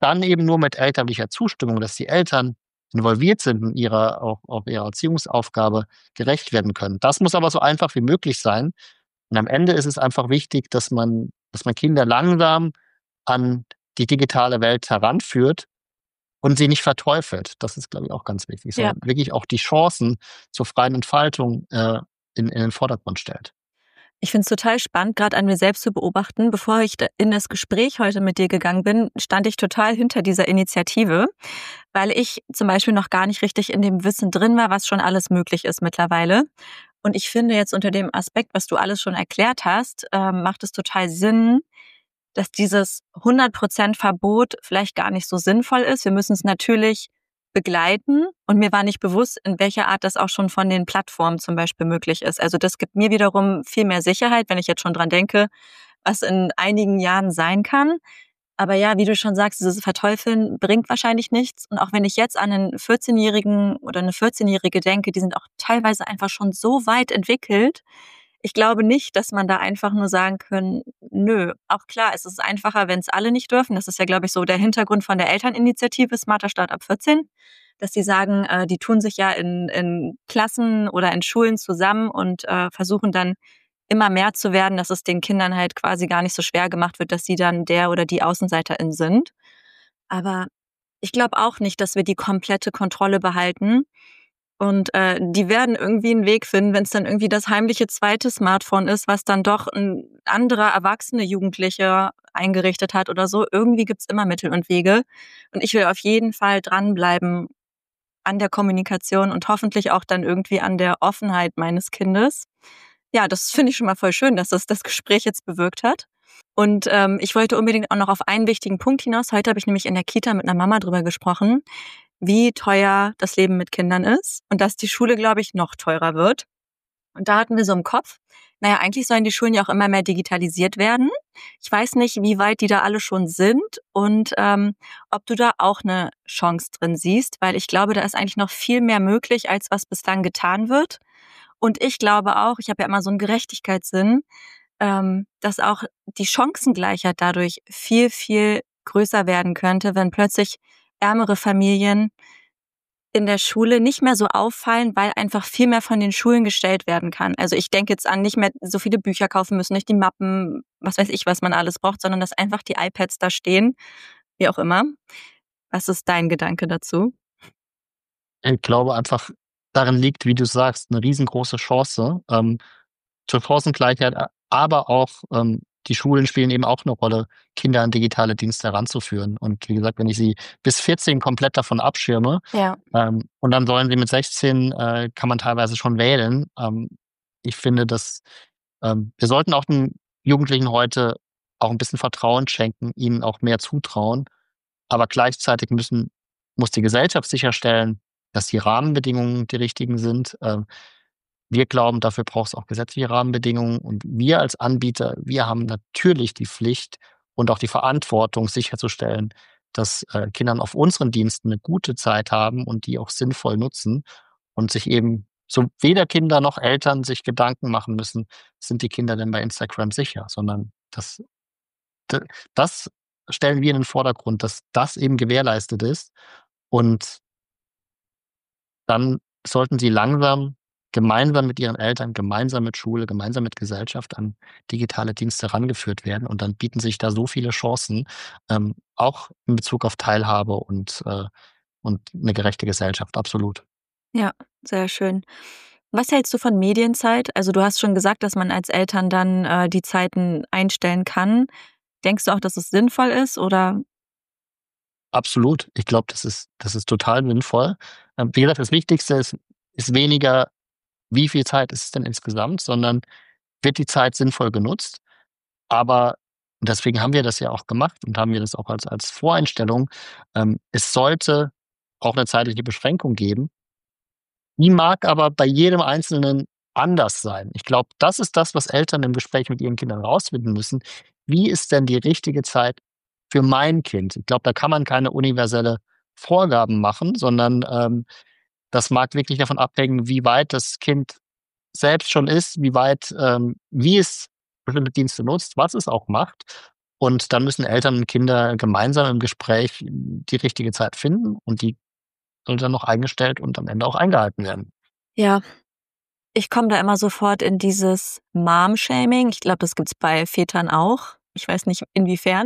dann eben nur mit elterlicher Zustimmung, dass die Eltern involviert sind und ihrer auch auch ihrer Erziehungsaufgabe gerecht werden können. Das muss aber so einfach wie möglich sein. Und am Ende ist es einfach wichtig, dass man dass man Kinder langsam an die digitale Welt heranführt und sie nicht verteufelt. Das ist, glaube ich, auch ganz wichtig, Ja. sondern wirklich auch die Chancen zur freien Entfaltung, äh, in in den Vordergrund stellt. Ich finde es total spannend, gerade an mir selbst zu beobachten. Bevor ich da in das Gespräch heute mit dir gegangen bin, stand ich total hinter dieser Initiative, weil ich zum Beispiel noch gar nicht richtig in dem Wissen drin war, was schon alles möglich ist mittlerweile. Und ich finde jetzt unter dem Aspekt, was du alles schon erklärt hast, ähm, macht es total Sinn, dass dieses hundert Prozent Verbot vielleicht gar nicht so sinnvoll ist. Wir müssen es natürlich begleiten und mir war nicht bewusst, in welcher Art das auch schon von den Plattformen zum Beispiel möglich ist. Also das gibt mir wiederum viel mehr Sicherheit, wenn ich jetzt schon dran denke, was in einigen Jahren sein kann. Aber ja, wie du schon sagst, dieses Verteufeln bringt wahrscheinlich nichts. Und auch wenn ich jetzt an einen vierzehnjährigen oder eine vierzehnjährige denke, die sind auch teilweise einfach schon so weit entwickelt. Ich glaube nicht, dass man da einfach nur sagen können, nö. Auch klar, es ist einfacher, wenn es alle nicht dürfen. Das ist ja, glaube ich, so der Hintergrund von der Elterninitiative Smarter Start ab vierzehn, dass die sagen, äh, die tun sich ja in, in Klassen oder in Schulen zusammen und äh, versuchen dann immer mehr zu werden, dass es den Kindern halt quasi gar nicht so schwer gemacht wird, dass sie dann der oder die Außenseiterin sind. Aber ich glaube auch nicht, dass wir die komplette Kontrolle behalten. Und äh, die werden irgendwie einen Weg finden, wenn es dann irgendwie das heimliche zweite Smartphone ist, was dann doch ein anderer erwachsene Jugendlicher eingerichtet hat oder so. Irgendwie gibt's immer Mittel und Wege. Und ich will auf jeden Fall dranbleiben an der Kommunikation und hoffentlich auch dann irgendwie an der Offenheit meines Kindes. Ja, das finde ich schon mal voll schön, dass das das Gespräch jetzt bewirkt hat. Und ähm, ich wollte unbedingt auch noch auf einen wichtigen Punkt hinaus. Heute habe ich nämlich in der Kita mit einer Mama drüber gesprochen, wie teuer das Leben mit Kindern ist und dass die Schule, glaube ich, noch teurer wird. Und da hatten wir so im Kopf, naja, eigentlich sollen die Schulen ja auch immer mehr digitalisiert werden. Ich weiß nicht, wie weit die da alle schon sind und ähm, ob du da auch eine Chance drin siehst, weil ich glaube, da ist eigentlich noch viel mehr möglich, als was bislang getan wird. Und ich glaube auch, ich habe ja immer so einen Gerechtigkeitssinn, ähm, dass auch die Chancengleichheit dadurch viel, viel größer werden könnte, wenn plötzlich ärmere Familien in der Schule nicht mehr so auffallen, weil einfach viel mehr von den Schulen gestellt werden kann. Also ich denke jetzt an nicht mehr so viele Bücher kaufen müssen, nicht die Mappen, was weiß ich, was man alles braucht, sondern dass einfach die iPads da stehen, wie auch immer. Was ist dein Gedanke dazu? Ich glaube einfach, darin liegt, wie du sagst, eine riesengroße Chance, ähm, zur Chancengleichheit, a aber auch, ähm, die Schulen spielen eben auch eine Rolle, Kinder an digitale Dienste heranzuführen. Und wie gesagt, wenn ich sie bis vierzehn komplett davon abschirme, Ja. ähm, und dann sollen sie mit sechzehn äh, kann man teilweise schon wählen. Ähm, ich finde, dass ähm, wir sollten auch den Jugendlichen heute auch ein bisschen Vertrauen schenken, ihnen auch mehr zutrauen. Aber gleichzeitig müssen muss die Gesellschaft sicherstellen, dass die Rahmenbedingungen die richtigen sind. Ähm, wir glauben, dafür braucht es auch gesetzliche Rahmenbedingungen. Und wir als Anbieter, wir haben natürlich die Pflicht und auch die Verantwortung, sicherzustellen, dass äh, Kindern auf unseren Diensten eine gute Zeit haben und die auch sinnvoll nutzen und sich eben so weder Kinder noch Eltern sich Gedanken machen müssen, sind die Kinder denn bei Instagram sicher, sondern das d das stellen wir in den Vordergrund, dass das eben gewährleistet ist. Und dann sollten sie langsam gemeinsam mit ihren Eltern, gemeinsam mit Schule, gemeinsam mit Gesellschaft an digitale Dienste herangeführt werden. Und dann bieten sich da so viele Chancen, ähm, auch in Bezug auf Teilhabe und, äh und 'ne gerechte Gesellschaft, absolut. Ja, sehr schön. Was hältst du von Medienzeit? Also du hast schon gesagt, dass man als Eltern dann äh, die Zeiten einstellen kann. Denkst du auch, dass es sinnvoll ist oder? Absolut. Ich glaube, das ist das ist total sinnvoll. Ähm, wie gesagt, das Wichtigste ist ist weniger, wie viel Zeit ist es denn insgesamt, sondern wird die Zeit sinnvoll genutzt? Aber deswegen haben wir das ja auch gemacht und haben wir das auch als als Voreinstellung. Ähm, es sollte auch eine zeitliche Beschränkung geben. Die mag aber bei jedem Einzelnen anders sein. Ich glaube, das ist das, was Eltern im Gespräch mit ihren Kindern herausfinden müssen. Wie ist denn die richtige Zeit für mein Kind? Ich glaube, da kann man keine universelle Vorgaben machen, sondern, ähm, das mag wirklich davon abhängen, wie weit das Kind selbst schon ist, wie weit ähm, wie es bestimmte Dienste nutzt, was es auch macht. Und dann müssen Eltern und Kinder gemeinsam im Gespräch die richtige Zeit finden und die soll dann noch eingestellt und am Ende auch eingehalten werden. Ja, ich komme da immer sofort in dieses Mom-Shaming. Ich glaube, das gibt's bei Vätern auch. Ich weiß nicht inwiefern.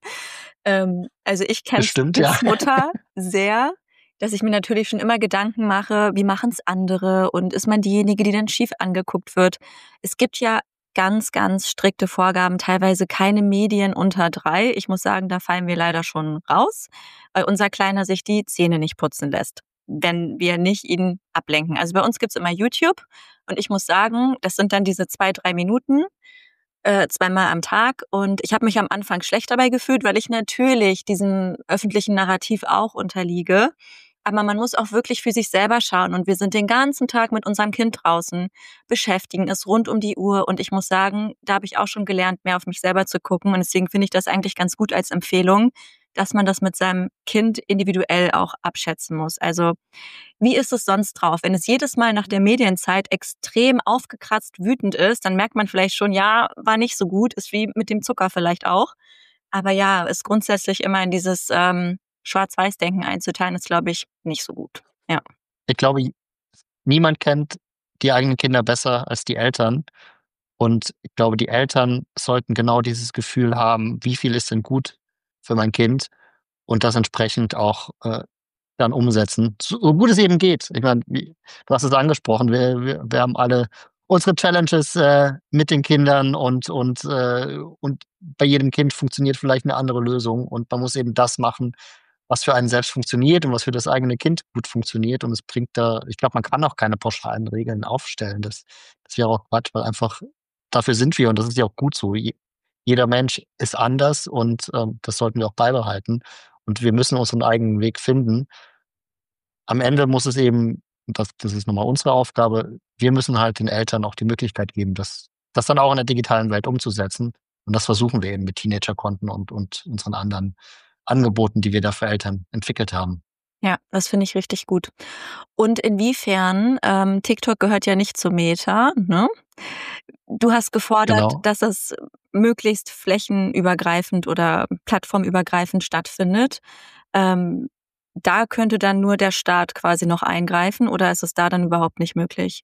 ähm, also ich kenne es Bestimmt, ja. als Mutter sehr, dass ich mir natürlich schon immer Gedanken mache, wie machen's andere und ist man diejenige, die dann schief angeguckt wird. Es gibt ja ganz, ganz strikte Vorgaben, teilweise keine Medien unter drei. Ich muss sagen, da fallen wir leider schon raus, weil unser Kleiner sich die Zähne nicht putzen lässt, wenn wir nicht ihn ablenken. Also bei uns gibt's immer YouTube und ich muss sagen, das sind dann diese zwei, drei Minuten, äh, zweimal am Tag und ich habe mich am Anfang schlecht dabei gefühlt, weil ich natürlich diesem öffentlichen Narrativ auch unterliege. Aber man muss auch wirklich für sich selber schauen und wir sind den ganzen Tag mit unserem Kind draußen, beschäftigen es rund um die Uhr und ich muss sagen, da habe ich auch schon gelernt, mehr auf mich selber zu gucken und deswegen finde ich das eigentlich ganz gut als Empfehlung, dass man das mit seinem Kind individuell auch abschätzen muss. Also, wie ist es sonst drauf? Wenn es jedes Mal nach der Medienzeit extrem aufgekratzt wütend ist, dann merkt man vielleicht schon, ja, war nicht so gut, ist wie mit dem Zucker vielleicht auch. Aber ja, ist grundsätzlich immer in dieses ähm, Schwarz-Weiß-Denken einzuteilen, ist, glaube ich, nicht so gut. Ja. Ich glaube, niemand kennt die eigenen Kinder besser als die Eltern. Und ich glaube, die Eltern sollten genau dieses Gefühl haben, wie viel ist denn gut für mein Kind und das entsprechend auch äh, dann umsetzen, so so gut es eben geht. Ich meine, wie, du hast es angesprochen, wir, wir, wir haben alle unsere Challenges äh, mit den Kindern und, und, äh, und bei jedem Kind funktioniert vielleicht eine andere Lösung und man muss eben das machen, was für einen selbst funktioniert und was für das eigene Kind gut funktioniert. Und es bringt da, ich glaube, man kann auch keine pauschalen Regeln aufstellen. Das, das wäre auch Quatsch, weil einfach dafür sind wir und das ist ja auch gut so. Je, jeder Mensch ist anders und ähm, das sollten wir auch beibehalten. Und wir müssen unseren eigenen Weg finden. Am Ende muss es eben, und das, das ist nochmal unsere Aufgabe, wir müssen halt den Eltern auch die Möglichkeit geben, das, das dann auch in der digitalen Welt umzusetzen. Und das versuchen wir eben mit Teenagerkonten und, und unseren anderen Angeboten, die wir da für Eltern entwickelt haben. Ja, das finde ich richtig gut. Und inwiefern, ähm, TikTok gehört ja nicht zu Meta, ne? Du hast gefordert, Genau. dass es möglichst flächenübergreifend oder plattformübergreifend stattfindet. Ähm, da könnte dann nur der Staat quasi noch eingreifen oder ist es da dann überhaupt nicht möglich?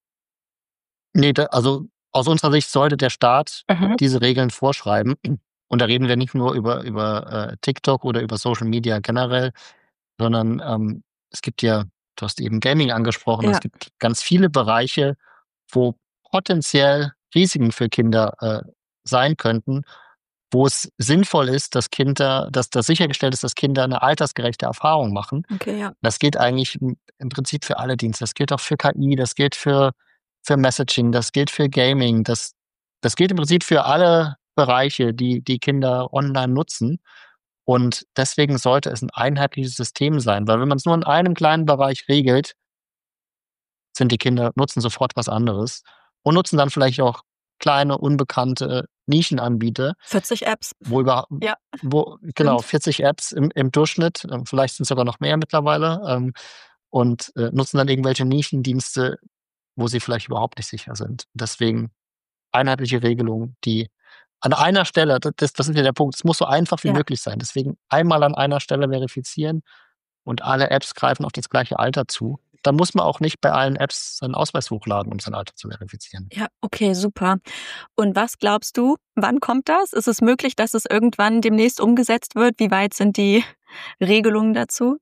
Nee, da, also aus unserer Sicht sollte der Staat Mhm. diese Regeln vorschreiben. Und da reden wir nicht nur über, über äh, TikTok oder über Social Media generell, sondern ähm, es gibt ja, du hast eben Gaming angesprochen, es Ja, gibt ganz viele Bereiche, wo potenziell Risiken für Kinder äh, sein könnten, wo es sinnvoll ist, dass Kinder, dass das sichergestellt ist, dass Kinder eine altersgerechte Erfahrung machen. okay, ja. Das gilt eigentlich im im Prinzip für alle Dienste. Das gilt auch für K I, das gilt für für Messaging, das gilt für Gaming, das das gilt im Prinzip für alle Bereiche, die die Kinder online nutzen. Und deswegen sollte es ein einheitliches System sein, weil wenn man es nur in einem kleinen Bereich regelt, sind die Kinder nutzen sofort was anderes und nutzen dann vielleicht auch kleine, unbekannte Nischenanbieter, vierzig Apps. wo über Ja, wo genau, stimmt. vierzig Apps im im Durchschnitt, ähm, vielleicht sind's sogar noch mehr mittlerweile, ähm, und, äh, nutzen dann irgendwelche Nischendienste, wo sie vielleicht überhaupt nicht sicher sind. Deswegen einheitliche Regelungen, die an einer Stelle, d das das ist ja der Punkt, es muss so einfach wie Ja. möglich sein. Deswegen einmal an einer Stelle verifizieren und alle Apps greifen auf das gleiche Alter zu. Dann muss man auch nicht bei allen Apps seinen Ausweis hochladen, um sein Alter zu verifizieren. Ja, okay, super. Und was glaubst du, wann kommt das? Ist es möglich, dass es irgendwann demnächst umgesetzt wird? Wie weit sind die Regelungen dazu?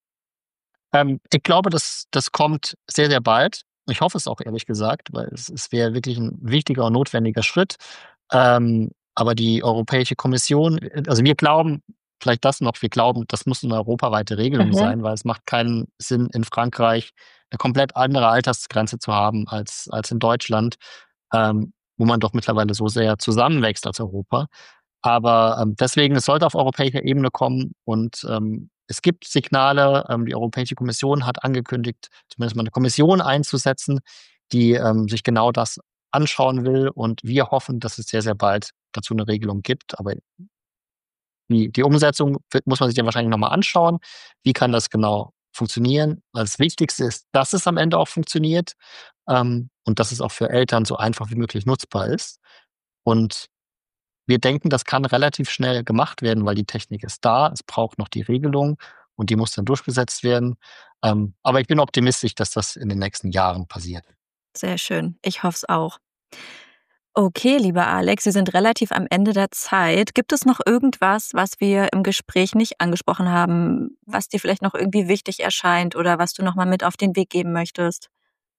Ähm, ich glaube, das das kommt sehr, sehr bald. Ich hoffe es auch ehrlich gesagt, weil es es wäre wirklich ein wichtiger und notwendiger Schritt. Ähm, aber die Europäische Kommission äh, also wir glauben vielleicht das noch, wir glauben, das muss eine europaweite Regelung Mhm. sein, weil es macht keinen Sinn, in Frankreich eine komplett andere Altersgrenze zu haben als als in Deutschland, ähm, wo man doch mittlerweile so sehr zusammenwächst als Europa. Aber, ähm, deswegen, es sollte auf europäischer Ebene kommen und, ähm, es gibt Signale. Ähm, die Europäische Kommission hat angekündigt, zumindest mal eine Kommission einzusetzen, die, ähm, sich genau das anschauen will und wir hoffen, dass es sehr, sehr bald dazu eine Regelung gibt. Aber die die Umsetzung wird muss man sich dann wahrscheinlich noch mal anschauen. Wie kann das genau funktionieren? Weil das Wichtigste ist, dass es am Ende auch funktioniert, ähm, und dass es auch für Eltern so einfach wie möglich nutzbar ist. Und wir denken, das kann relativ schnell gemacht werden, weil die Technik ist da. Es braucht noch die Regelung und die muss dann durchgesetzt werden. Ähm, aber ich bin optimistisch, dass das in den nächsten Jahren passiert. Sehr schön. Ich hoffe es auch. Okay, lieber Alex, wir sind relativ am Ende der Zeit. Gibt es noch irgendwas, was wir im Gespräch nicht angesprochen haben, was dir vielleicht noch irgendwie wichtig erscheint oder was du noch mal mit auf den Weg geben möchtest?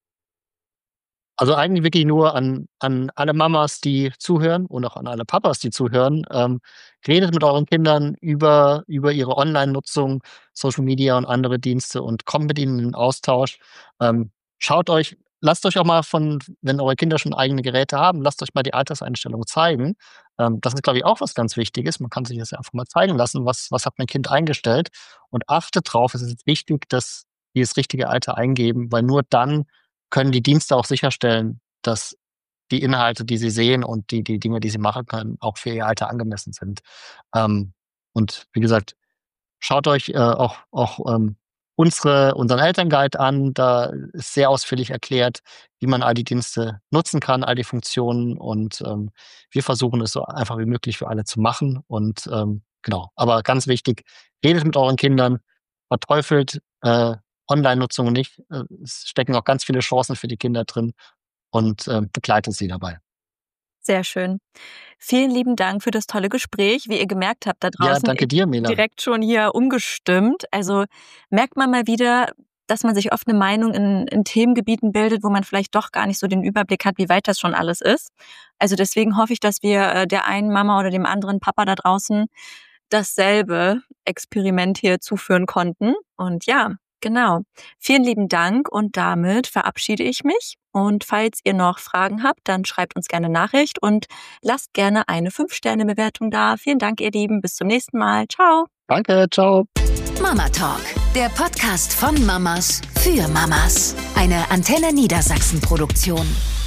Also eigentlich wirklich nur an an alle Mamas, die zuhören und auch an alle Papas, die zuhören. Ähm, redet mit euren Kindern über über ihre Online-Nutzung, Social Media und andere Dienste und kommt mit ihnen in den Austausch. Ähm, schaut euch lasst euch auch mal von wenn eure Kinder schon eigene Geräte haben, lasst euch mal die Alterseinstellung zeigen. Ähm, das ist, glaube ich, auch was ganz Wichtiges. Man kann sich das ja einfach mal zeigen lassen, was was hat mein Kind eingestellt und achtet drauf, es ist wichtig, dass die das richtige Alter eingeben, weil nur dann können die Dienste auch sicherstellen, dass die Inhalte, die sie sehen und die die Dinge, die sie machen können, auch für ihr Alter angemessen sind. Ähm, und wie gesagt, schaut euch, äh, auch auch, ähm, unsere unseren Elternguide an. Da ist sehr ausführlich erklärt, wie man all die Dienste nutzen kann, all die Funktionen und, ähm, wir versuchen es so einfach wie möglich für alle zu machen und, ähm, genau. Aber ganz wichtig, redet mit euren Kindern, verteufelt, äh, Online-Nutzung nicht. Äh, es stecken auch ganz viele Chancen für die Kinder drin und, ähm, begleitet sie dabei. Sehr schön. Vielen lieben Dank für das tolle Gespräch. Wie ihr gemerkt habt da Ja, draußen, danke ich dir, bin Mela. direkt schon hier umgestimmt. Also merkt man mal wieder, dass man sich oft eine Meinung in in Themengebieten bildet, wo man vielleicht doch gar nicht so den Überblick hat, wie weit das schon alles ist. Also deswegen hoffe ich, dass wir, äh, der einen Mama oder dem anderen Papa da draußen dasselbe Experiment hier zuführen konnten. Und ja, genau. Vielen lieben Dank und damit verabschiede ich mich. Und falls ihr noch Fragen habt, dann schreibt uns gerne Nachricht und lasst gerne eine fünf Sterne Bewertung da. Vielen Dank, ihr Lieben. Bis zum nächsten Mal. Ciao. Danke, ciao. Mama Talk, der Podcast von Mamas für Mamas. Eine Antenne Niedersachsen Produktion.